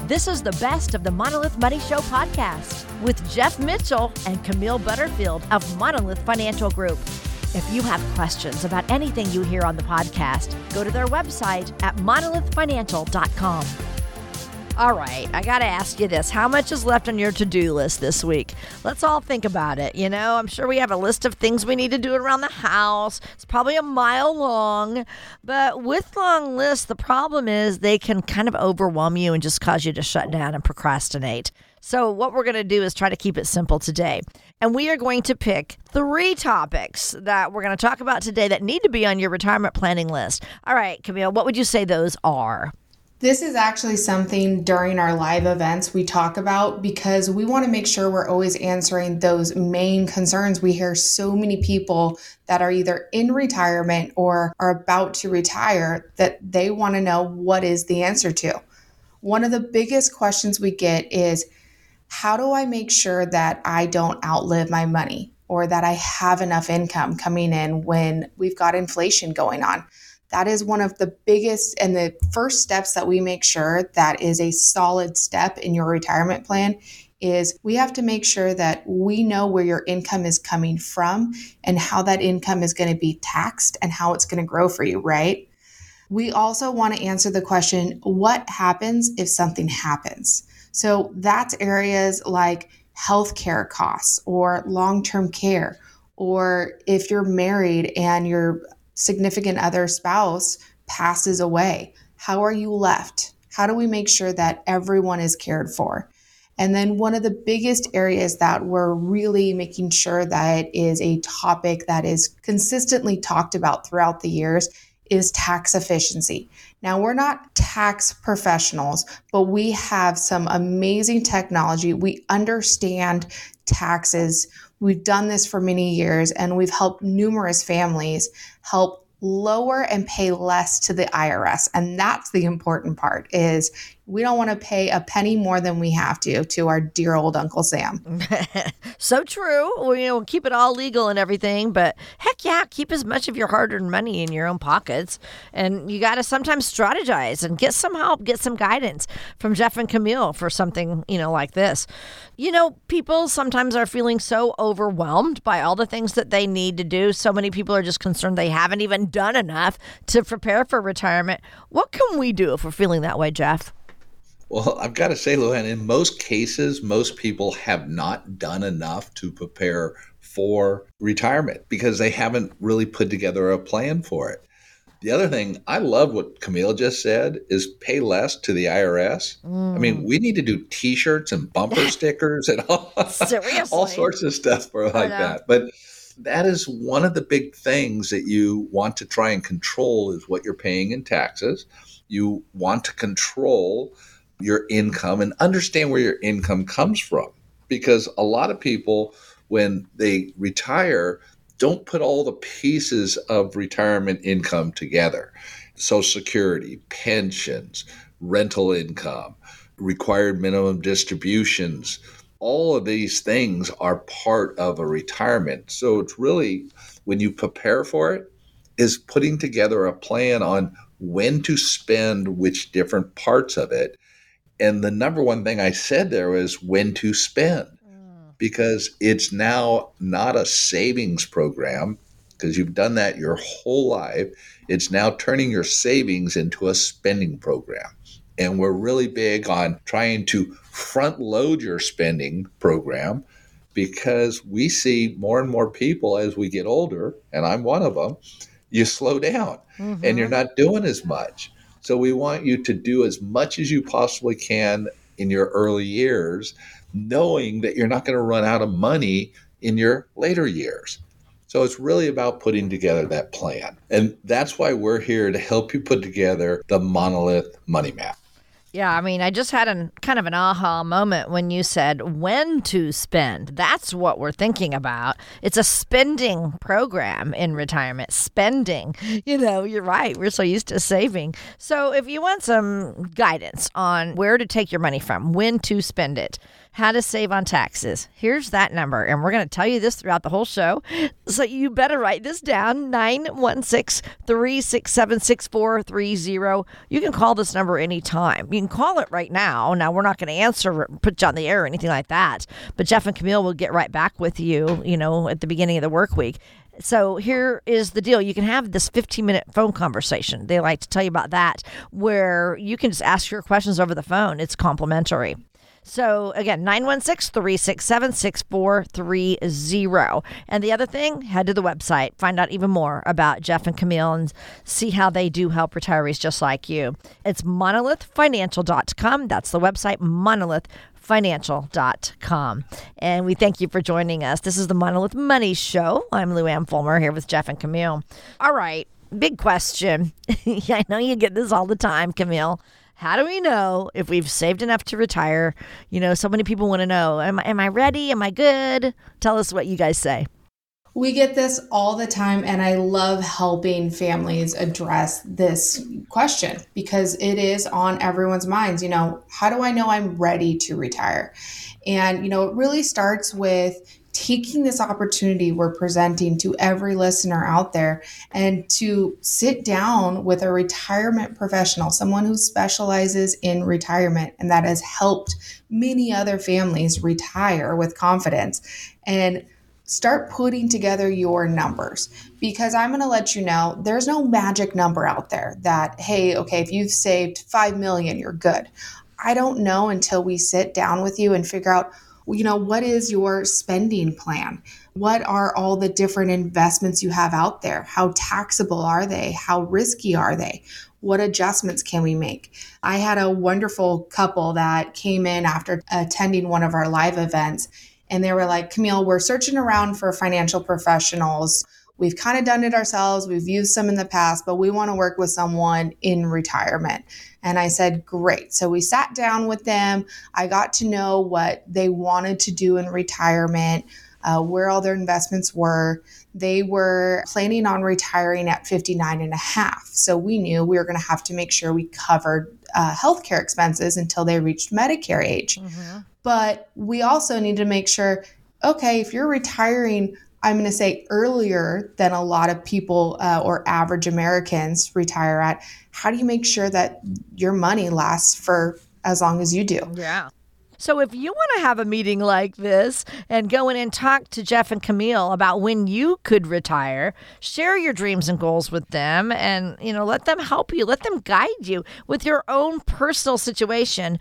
This is the best of the Monolith Money Show podcast with Jeff Mitchell and Camille Butterfield of Monolith Financial Group. If you have questions about anything you hear on the podcast, go to their website at monolithfinancial.com. All right, I got to ask you this. How much is left on your to-do list this week? Let's all think about it. You know, I'm sure we have a list of things we need to do around the house. It's probably a mile long. But with long lists, the problem is they can kind of overwhelm you and just cause you to shut down and procrastinate. So what we're going to do is try to keep it simple today. And we are going to pick 3 topics that we're going to talk about today that need to be on your retirement planning list. All right, Camille, what would you say those are? This is actually something during our live events we talk about because we want to make sure we're always answering those main concerns. We hear so many people that are either in retirement or are about to retire that they want to know what is the answer to. One of the biggest questions we get is, how do I make sure that I don't outlive my money or that I have enough income coming in when we've got inflation going on? That is one of the biggest and the first steps that we make sure that is a solid step in your retirement plan is we have to make sure that we know where your income is coming from and how that income is going to be taxed and how it's going to grow for you, right? We also want to answer the question, what happens if something happens? So that's areas like healthcare costs or long-term care, or if you're married and your significant other spouse passes away, how are you left? How do we make sure that everyone is cared for? And then one of the biggest areas that we're really making sure that is a topic that is consistently talked about throughout the years is tax efficiency. Now, we're not tax professionals, but we have some amazing technology. We understand taxes. We've done this for many years, and we've helped numerous families help lower and pay less to the IRS. And that's the important part, is we don't want to pay a penny more than we have to our dear old Uncle Sam. So true. We'll keep it all legal and everything, but heck yeah, keep as much of your hard-earned money in your own pockets. And you got to sometimes strategize and get some help, get some guidance from Jeff and Camille for something, like this. People sometimes are feeling so overwhelmed by all the things that they need to do. So many people are just concerned they haven't even done enough to prepare for retirement. What can we do if we're feeling that way, Jeff? Well, I've got to say, Luann, in most cases, most people have not done enough to prepare for retirement because they haven't really put together a plan for it. The other thing, I love what Camille just said, is pay less to the IRS. I mean, we need to do T-shirts and bumper stickers and all sorts of stuff like that. But that is one of the big things that you want to try and control is what you're paying in taxes. You want to control your income and understand where your income comes from. Because a lot of people, when they retire, don't put all the pieces of retirement income together. Social Security, pensions, rental income, required minimum distributions. All of these things are part of a retirement. So it's really, when you prepare for it, is putting together a plan on when to spend which different parts of it. And the number one thing I said there was when to spend, because it's now not a savings program, because you've done that your whole life. It's now turning your savings into a spending program. And we're really big on trying to front load your spending program because we see more and more people as we get older, and I'm one of them, you slow down and you're not doing as much. So we want you to do as much as you possibly can in your early years, knowing that you're not going to run out of money in your later years. So it's really about putting together that plan. And that's why we're here to help you put together the Monolith Money Map. Yeah, I mean, I just had kind of an aha moment when you said when to spend. That's what we're thinking about. It's a spending program in retirement. Spending. You're right. We're so used to saving. So if you want some guidance on where to take your money from, when to spend it, how to save on taxes. Here's that number, and we're going to tell you this throughout the whole show, so you better write this down, 916-367-6430. You can call this number anytime. You can call it right now. Now, we're not going to answer, put you on the air or anything like that, but Jeff and Camille will get right back with you, at the beginning of the work week. So here is the deal. You can have this 15-minute phone conversation. They like to tell you about that, where you can just ask your questions over the phone. It's complimentary. So again, 916-367-6430. And the other thing, head to the website, find out even more about Jeff and Camille and see how they do help retirees just like you. It's monolithfinancial.com. That's the website, monolithfinancial.com. And we thank you for joining us. This is the Monolith Money Show. I'm Lou Ann Fulmer here with Jeff and Camille. All right, big question. I know you get this all the time, Camille. How do we know if we've saved enough to retire? So many people want to know, am I ready? Am I good? Tell us what you guys say. We get this all the time, and I love helping families address this question because it is on everyone's minds. How do I know I'm ready to retire? And, it really starts with taking this opportunity we're presenting to every listener out there and to sit down with a retirement professional, someone who specializes in retirement and that has helped many other families retire with confidence, and start putting together your numbers, because I'm going to let you know there's no magic number out there that, hey, okay, if you've saved 5 million, you're good. I don't know until we sit down with you and figure out, what is your spending plan? What are all the different investments you have out there? How taxable are they? How risky are they? What adjustments can we make? I had a wonderful couple that came in after attending one of our live events, and they were like, Camille, we're searching around for financial professionals. We've kind of done it ourselves. We've used some in the past, but we want to work with someone in retirement. And I said, great. So we sat down with them. I got to know what they wanted to do in retirement, where all their investments were. They were planning on retiring at 59 and a half. So we knew we were going to have to make sure we covered healthcare expenses until they reached Medicare age. Mm-hmm. But we also need to make sure, okay, if you're retiring, I'm going to say earlier than a lot of people or average Americans retire at, how do you make sure that your money lasts for as long as you do? Yeah. So if you want to have a meeting like this and go in and talk to Jeff and Camille about when you could retire, share your dreams and goals with them and, let them help you. Let them guide you with your own personal situation.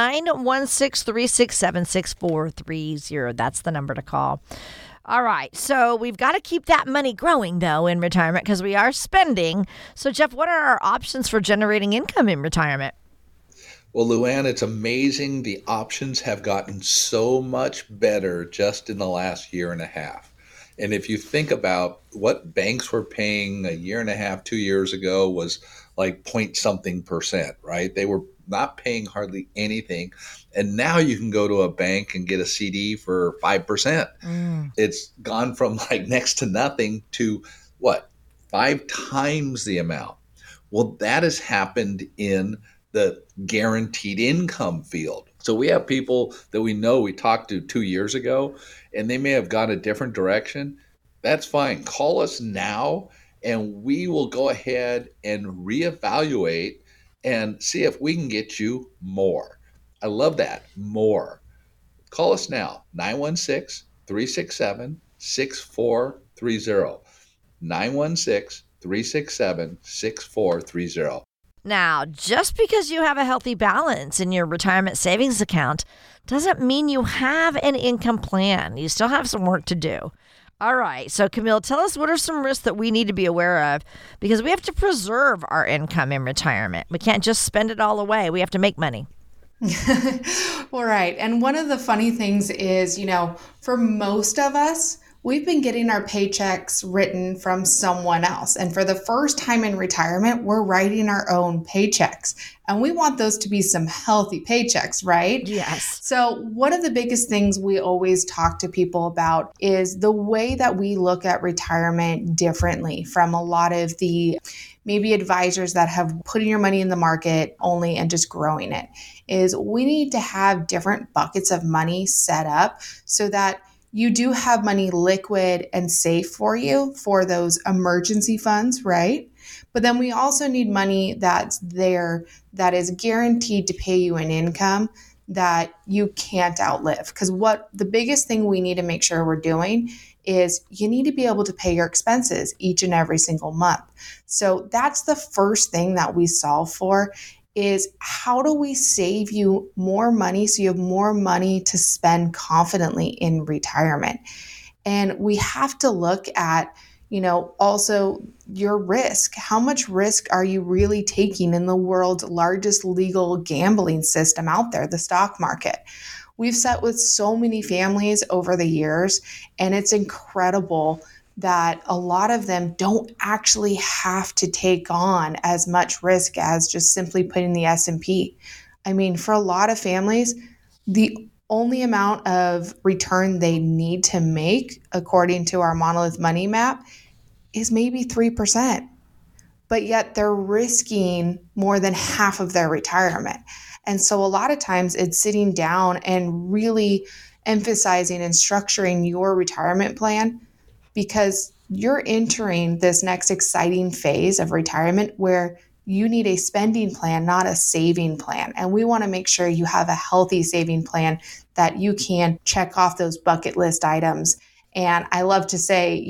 916-367-6430. That's the number to call. All right. So we've got to keep that money growing, though, in retirement because we are spending. So, Jeff, what are our options for generating income in retirement? Well, Lou Ann, it's amazing. The options have gotten so much better just in the last year and a half. And if you think about what banks were paying a year and a half, 2 years ago was like point something %, right? They were not paying hardly anything. And now you can go to a bank and get a CD for 5%. It's gone from like next to nothing to 5 times the amount. Well, that has happened in the guaranteed income field. So we have people that we know we talked to 2 years ago, and they may have gone a different direction. That's fine. Call us now, and we will go ahead and reevaluate and see if we can get you more. I love that, more. Call us now, 916-367-6430. 916-367-6430. Now, just because you have a healthy balance in your retirement savings account doesn't mean you have an income plan. You still have some work to do. All right. So, Camille, tell us what are some risks that we need to be aware of because we have to preserve our income in retirement. We can't just spend it all away. We have to make money. All right. And one of the funny things is, for most of us, we've been getting our paychecks written from someone else. And for the first time in retirement, we're writing our own paychecks. And we want those to be some healthy paychecks, right? Yes. So one of the biggest things we always talk to people about is the way that we look at retirement differently from a lot of the maybe advisors that have putting your money in the market only and just growing it, is we need to have different buckets of money set up so that you do have money liquid and safe for you for those emergency funds, right? But then we also need money that's there that is guaranteed to pay you an income that you can't outlive. Because what the biggest thing we need to make sure we're doing is you need to be able to pay your expenses each and every single month. So that's the first thing that we solve for, is how do we save you more money so you have more money to spend confidently in retirement? And we have to look at, also your risk. How much risk are you really taking in the world's largest legal gambling system out there, the stock market? We've sat with so many families over the years, and it's incredible that a lot of them don't actually have to take on as much risk as just simply putting the S&P. I mean, for a lot of families, the only amount of return they need to make, according to our Monolith Money Map, is maybe 3%. But yet they're risking more than half of their retirement. And so a lot of times it's sitting down and really emphasizing and structuring your retirement plan, because you're entering this next exciting phase of retirement where you need a spending plan, not a saving plan. And we want to make sure you have a healthy saving plan that you can check off those bucket list items. And I love to say,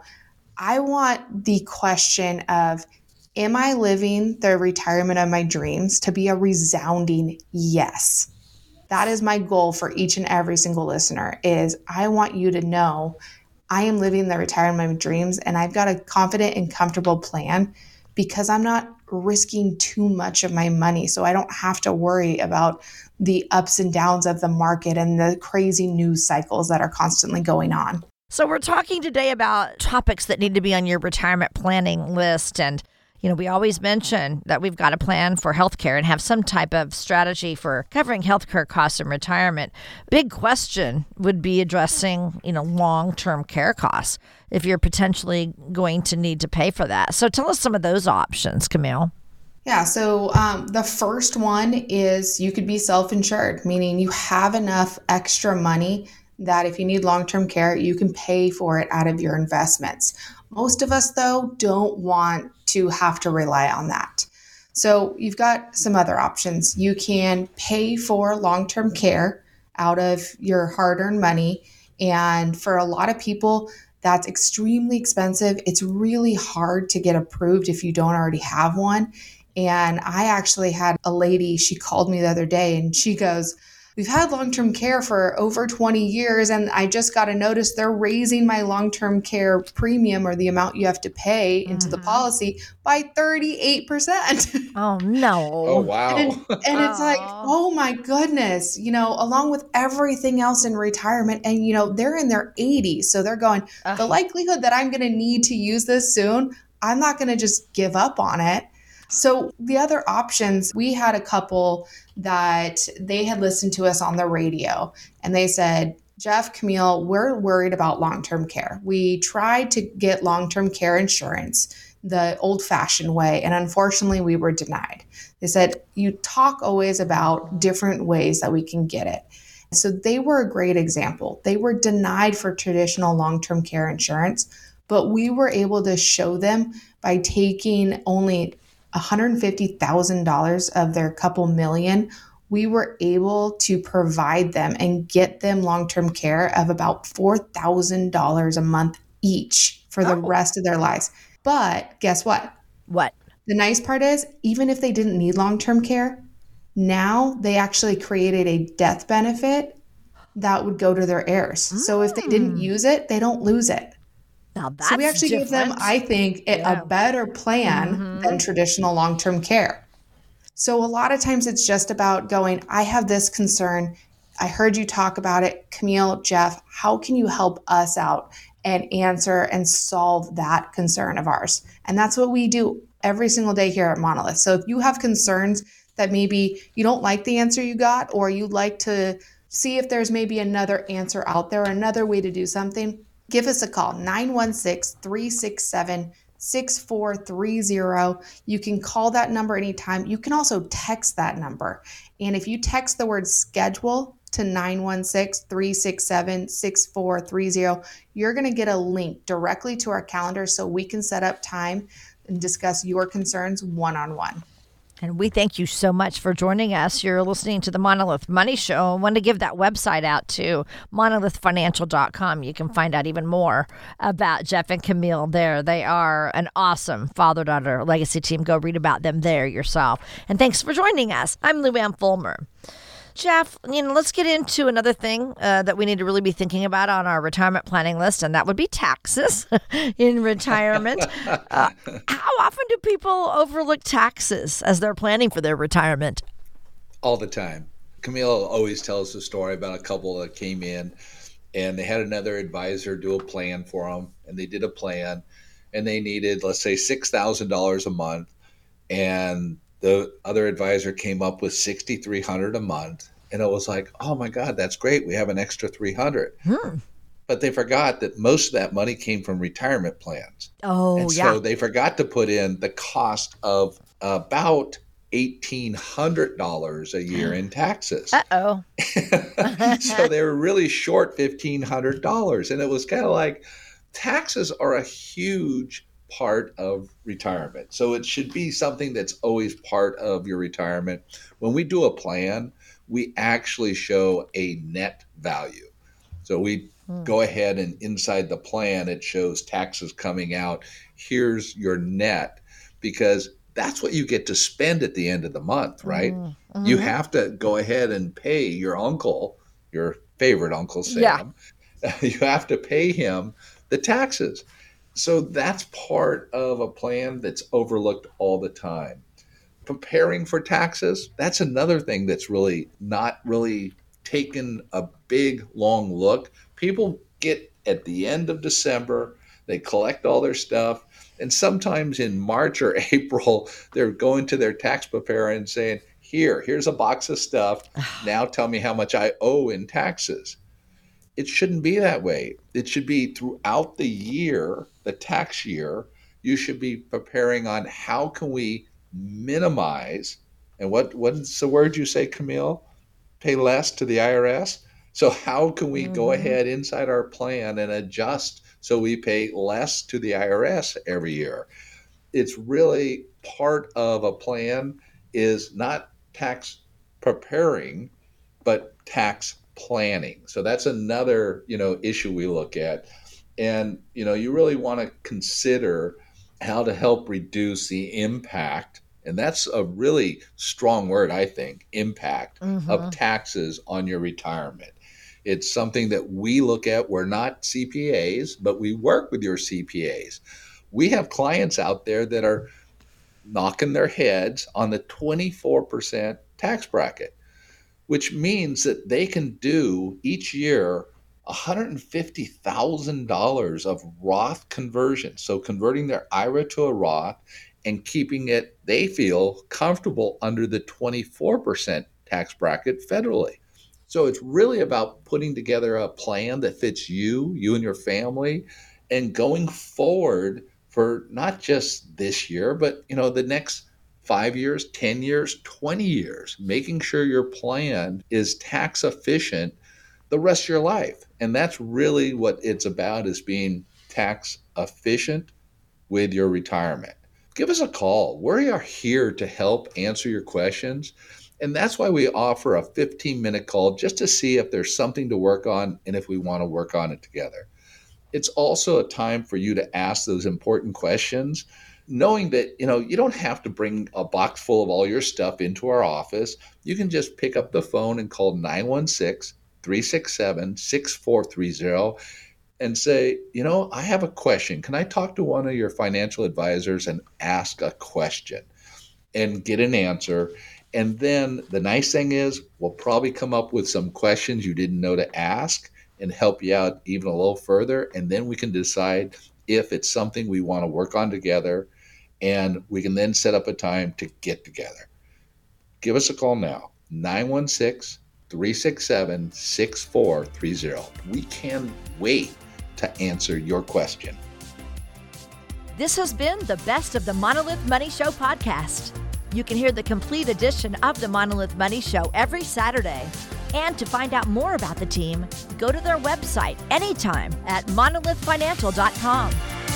I want the question of, am I living the retirement of my dreams to be a resounding yes? That is my goal for each and every single listener, is I want you to know I am living the retirement of my dreams, and I've got a confident and comfortable plan because I'm not risking too much of my money. So I don't have to worry about the ups and downs of the market and the crazy news cycles that are constantly going on. So we're talking today about topics that need to be on your retirement planning list. And we always mention that we've got a plan for healthcare and have some type of strategy for covering healthcare costs in retirement. Big question would be addressing, long-term care costs if you're potentially going to need to pay for that. So tell us some of those options, Camille. Yeah, so the first one is you could be self-insured, meaning you have enough extra money that if you need long-term care, you can pay for it out of your investments. Most of us, though, don't want to have to rely on that. So you've got some other options. You can pay for long-term care out of your hard-earned money. And for a lot of people, that's extremely expensive. It's really hard to get approved if you don't already have one. And I actually had a lady, she called me the other day and she goes, "We've had long-term care for over 20 years, and I just got a notice they're raising my long-term care premium, or the amount you have to pay into the policy, by 38%. Oh, no. Oh, wow. And it's like, oh my goodness, along with everything else in retirement. And, they're in their 80s. So they're going, the likelihood that I'm going to need to use this soon, I'm not going to just give up on it. So the other options, we had a couple that they had listened to us on the radio and they said, "Jeff, Camille, we're worried about long-term care. We tried to get long-term care insurance the old-fashioned way, and unfortunately we were denied." They said, "You talk always about different ways that we can get it." So they were a great example. They were denied for traditional long-term care insurance, but we were able to show them by taking only $150,000 of their couple million, we were able to provide them and get them long-term care of about $4,000 a month each for the rest of their lives. But guess what? What? The nice part is, even if they didn't need long-term care, now they actually created a death benefit that would go to their heirs. So if they didn't use it, they don't lose it. Now that's So we actually different. gave them, I think, a better plan than traditional long-term care. So a lot of times it's just about going, I have this concern. I heard you talk about it. Camille, Jeff, how can you help us out? and answer and solve that concern of ours. And that's what we do every single day here at Monolith. So if you have concerns that maybe you don't like the answer you got, or you'd like to see if there's maybe another answer out there, another way to do something, give us a call, 916-367-6430. You can call that number anytime. You can also text that number. And if you text the word schedule to 916-367-6430, you're going to get a link directly to our calendar so we can set up time and discuss your concerns one-on-one. And we thank you so much for joining us. You're listening to the Monolith Money Show. I want to give that website out too, monolithfinancial.com. You can find out even more about Jeff and Camille there. They are an awesome father-daughter legacy team. Go read about them there yourself. And thanks for joining us. I'm Lou Ann Fulmer. Jeff, let's get into another thing that we need to really be thinking about on our retirement planning list, and that would be taxes in retirement. How often do people overlook taxes as they're planning for their retirement? All the time. Camille always tells the story about a couple that came in and they had another advisor do a plan for them, and they did a plan, and they needed, let's say, $6,000 a month, and the other advisor came up with $6,300 a month, and it was like, oh my God, that's great. We have an extra $300. But they forgot that most of that money came from retirement plans. Oh, yeah. So they forgot to put in the cost of about $1,800 a year in taxes. Uh-oh. So they were really short $1,500. And it was kind of like, taxes are a huge part of retirement. So it should be something that's always part of your retirement. When we do a plan, we actually show a net value. So we go ahead and inside the plan, it shows taxes coming out. Here's your net, because that's what you get to spend at the end of the month, right? Mm-hmm. You have to go ahead and pay your uncle, your favorite Uncle Sam. Yeah. You have to pay him the taxes. So that's part of a plan that's overlooked all the time. Preparing for taxes, that's another thing that's really not really taken a big, long look. People get at the end of December, they collect all their stuff, and sometimes in March or April, they're going to their tax preparer and saying, here's a box of stuff. Now tell me how much I owe in taxes. It shouldn't be that way. It should be throughout the year, the tax year, you should be preparing on how can we minimize, and what's the word you say, Camille? Pay less to the IRS? So how can we go ahead inside our plan and adjust so we pay less to the IRS every year? It's really part of a plan is not tax preparing, but tax planning. So that's another, issue we look at. And, you really want to consider how to help reduce the impact. And that's a really strong word, I think, impact of taxes on your retirement. It's something that we look at. We're not CPAs, but we work with your CPAs. We have clients out there that are knocking their heads on the 24% tax bracket, which means that they can do each year $150,000 of Roth conversion. So converting their IRA to a Roth and keeping it, they feel, comfortable under the 24% tax bracket federally. So it's really about putting together a plan that fits you and your family, and going forward for not just this year, but the next 5 years, 10 years, 20 years, making sure your plan is tax efficient the rest of your life. And that's really what it's about, is being tax efficient with your retirement. Give us a call. We are here to help answer your questions. And that's why we offer a 15-minute call, just to see if there's something to work on and if we want to work on it together. It's also a time for you to ask those important questions, knowing that, you don't have to bring a box full of all your stuff into our office. You can just pick up the phone and call 916-367-6430 and say, I have a question. Can I talk to one of your financial advisors and ask a question and get an answer? And then the nice thing is, we'll probably come up with some questions you didn't know to ask, and help you out even a little further. And then we can decide if it's something we want to work on together, and we can then set up a time to get together. Give us a call now, 916-367-6430. We can't wait to answer your question. This has been the Best of the Monolith Money Show podcast. You can hear the complete edition of the Monolith Money Show every Saturday. And to find out more about the team, go to their website anytime at monolithfinancial.com.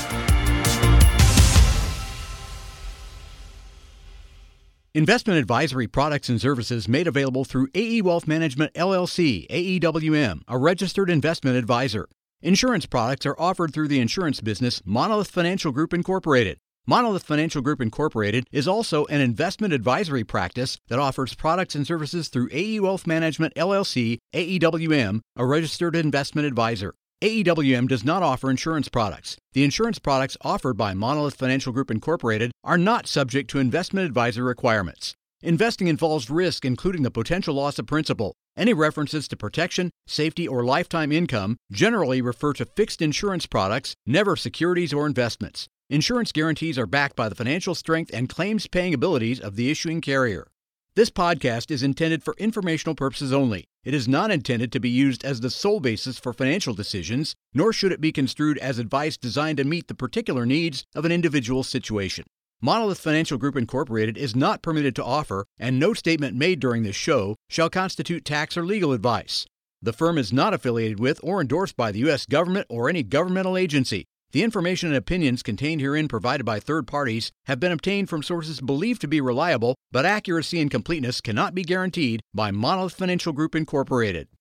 Investment advisory products and services made available through AE Wealth Management, LLC, AEWM, a registered investment advisor. Insurance products are offered through the insurance business Monolith Financial Group Incorporated. Monolith Financial Group Incorporated is also an investment advisory practice that offers products and services through AE Wealth Management, LLC, AEWM, a registered investment advisor. AEWM does not offer insurance products. The insurance products offered by Monolith Financial Group Incorporated are not subject to investment advisor requirements. Investing involves risk, including the potential loss of principal. Any references to protection, safety, or lifetime income generally refer to fixed insurance products, never securities or investments. Insurance guarantees are backed by the financial strength and claims-paying abilities of the issuing carrier. This podcast is intended for informational purposes only. It is not intended to be used as the sole basis for financial decisions, nor should it be construed as advice designed to meet the particular needs of an individual situation. Monolith Financial Group Incorporated is not permitted to offer, and no statement made during this show shall constitute tax or legal advice. The firm is not affiliated with or endorsed by the U.S. government or any governmental agency. The information and opinions contained herein provided by third parties have been obtained from sources believed to be reliable, but accuracy and completeness cannot be guaranteed by Monolith Financial Group Incorporated.